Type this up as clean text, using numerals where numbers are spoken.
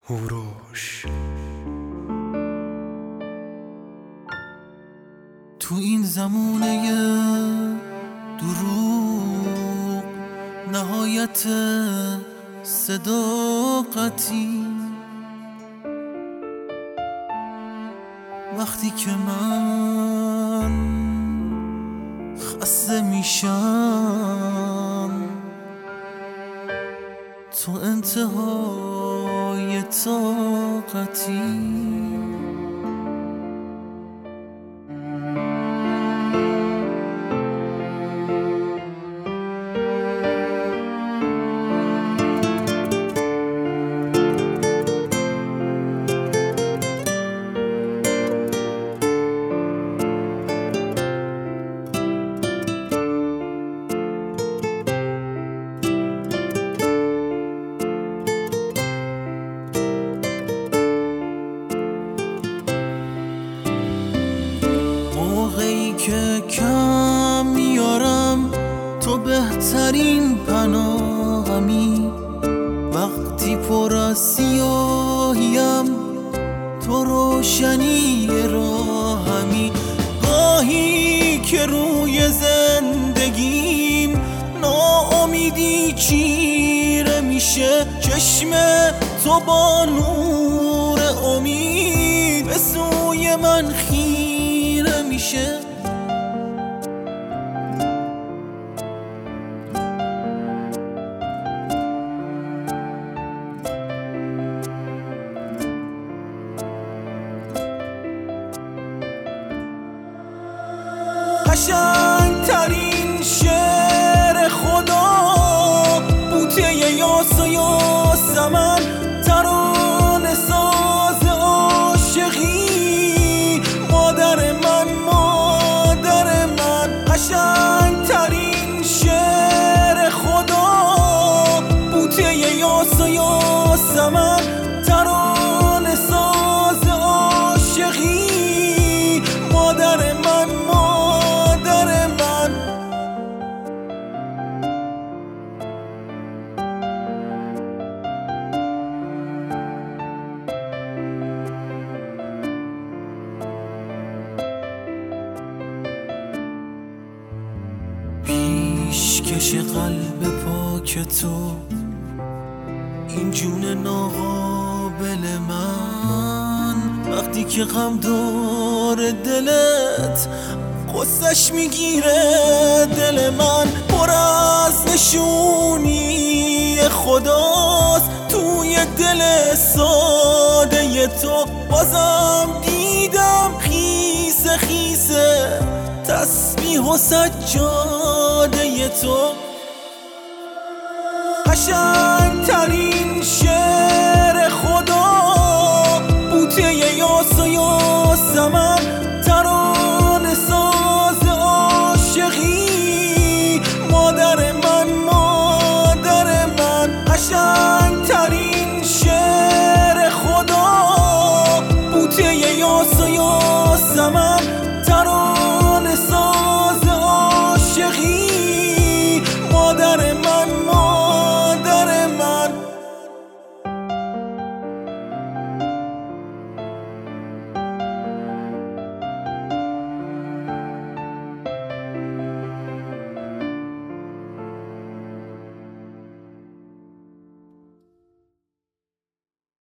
هوروش تو این زمونه دروغ نهایت صداقتی، وقتی که من خسته میشم تو انتهای طاقتی. موقعی که کم میارم تو بهترین پناهمی، وقتی پر از سیاهیم تو روشنی راهمی. گاهی که روی زندگیم ناامیدی چیره میشه، چشم تو با نور امید به سوی من خیره میشه. قشنگترین شعر خدا بوته یاس و یاسمن، ترانه ساز عاشقی مادر من، مادر من. قشنگترین شعر خدا بوته یاس و یاسمن، ترانه ساز عاشقی مادر من، مادر من. پیشکش قلب پاک تو، این جون ناقابل من، وقتی که غم داره دلت قصه‌اش میگیره دل من. پر از نشونی خداست توی دل ساده تو، بازم دیدم خیسه خیسه تسبیح و سجاده تو. قشنگترین